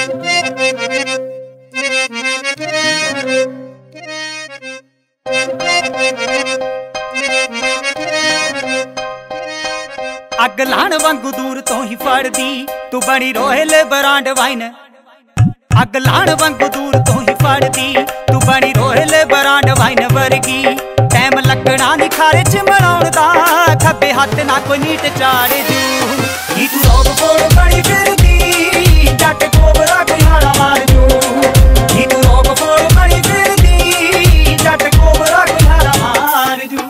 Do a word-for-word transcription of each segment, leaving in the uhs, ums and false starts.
अग लाण वांगू दूर तो ही फड़दी तू बड़ी रोयल ब्रांड वाइन। अग लाण वांगू दूर तो ही फड़दी तू बड़ी रोयल ब्रांड वाइन वर्गी। टाइम लगना नी खारे च मलाउण दा खब्बे हत्थ ना कोई नीट चाड़ जू। नी तू रोक कोल बड़ी फिरदी जट कोबरा कोई हाड़ा मार जू। नी तू रोक कोल बड़ी फिरदी जट कोबरा कोई हाड़ा मार जू।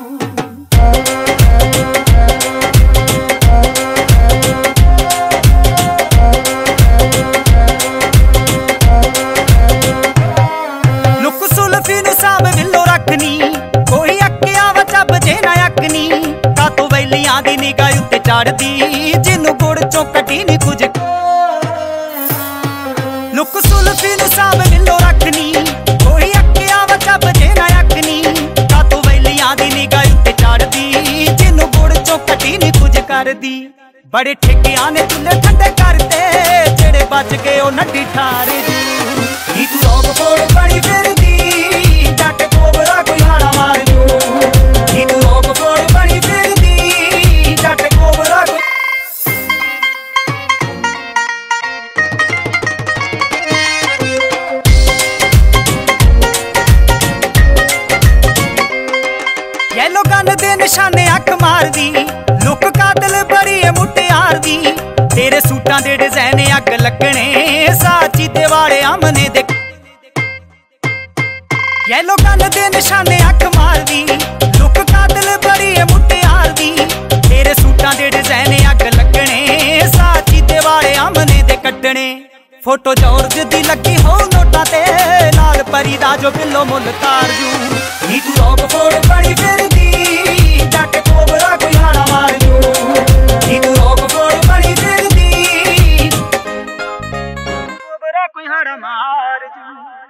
कोई अक्या वा चब जे ना अकनी का तो वैलियां दी निगाह उत्ते चढ़दी जिन्नू गुड़ चों कटी नी कुछ। लुक सुल्फी नू साब मिलो रखनी कोई अक्या वा चब जे ना अकनी का तो वैलियां दी निगाह उत्ते चढ़दी जिन्नू गुड़ चों कटी नी कुछ करदी। बड़े ठेकियां ने चुल्हे ठंडे करते जेड़े बच गए ओ नड्डी ठारे जू। नी तू रोक कोल बड़ी फिरदी जट कोबरा कोई हाड़ा मार जू। नी तू रोक कोल बड़ी फिरदी जट कोबरा कोई। येलो गन दे निशाने अख मारदी लुक कातल बड़ी है मुटियार दी। तेरे सूटां दे डिजाइन अग लगने साची ते वाले आमने दे। येलो गन दे निशाने अख मारदी लुक कातल बड़ी है मुटियार दी। तेरे सूटां दे डिजाइन अग लगने साची ते वाले आमने दे कट्टने। फोटो जॉर्ज दी लगी हो नोटां ते लाल परी दा जो बिलो मुल तार जू। नी तू रोक कोल बड़ी फिरदी जट कोबरा कोई हाड़ा मार जू। नी तू रोक कोल बड़ी फिरदी कोबरा कोई हाड़ा मार जू।